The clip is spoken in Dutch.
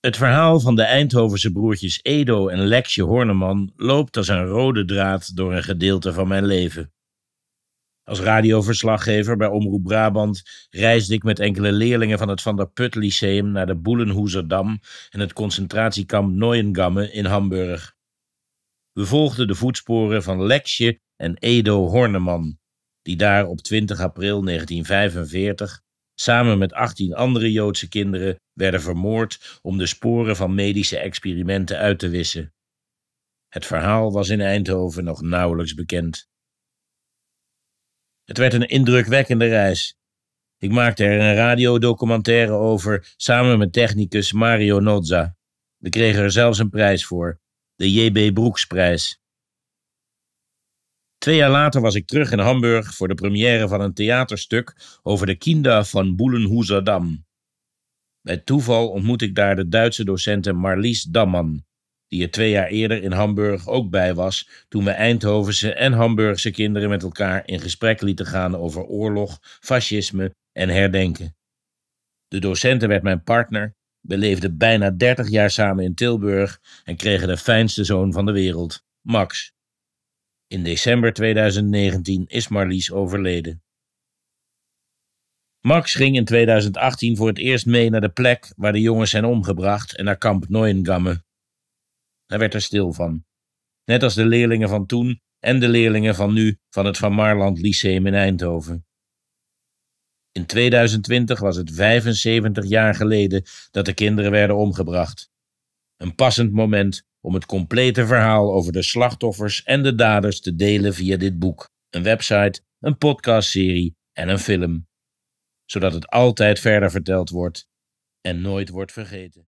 Het verhaal van de Eindhovense broertjes Edo en Lexje Horneman loopt als een rode draad door een gedeelte van mijn leven. Als radioverslaggever bij Omroep Brabant reisde ik met enkele leerlingen van het Van der Put Lyceum naar de Boelenhoezerdam en het concentratiekamp Neuengamme in Hamburg. We volgden de voetsporen van Lexje en Edo Horneman, die daar op 20 april 1945 samen met 18 andere Joodse kinderen werden vermoord om de sporen van medische experimenten uit te wissen. Het verhaal was in Eindhoven nog nauwelijks bekend. Het werd een indrukwekkende reis. Ik maakte er een radiodocumentaire over samen met technicus Mario Nozza. We kregen er zelfs een prijs voor, de J.B. Broeksprijs. 2 jaar later was ik terug in Hamburg voor de première van een theaterstuk over de Kinder van Boelenhoezerdam. Bij toeval ontmoette ik daar de Duitse docente Marlies Damman, die er 2 jaar eerder in Hamburg ook bij was toen we Eindhovense en Hamburgse kinderen met elkaar in gesprek lieten gaan over oorlog, fascisme en herdenken. De docente werd mijn partner, we leefden bijna 30 jaar samen in Tilburg en kregen de fijnste zoon van de wereld, Max. In december 2019 is Marlies overleden. Max ging in 2018 voor het eerst mee naar de plek waar de jongens zijn omgebracht en naar kamp Neuengamme. Hij werd er stil van. Net als de leerlingen van toen en de leerlingen van nu van het Van Marland Lyceum in Eindhoven. In 2020 was het 75 jaar geleden dat de kinderen werden omgebracht. Een passend moment om het complete verhaal over de slachtoffers en de daders te delen via dit boek, een website, een podcastserie en een film. Zodat het altijd verder verteld wordt en nooit wordt vergeten.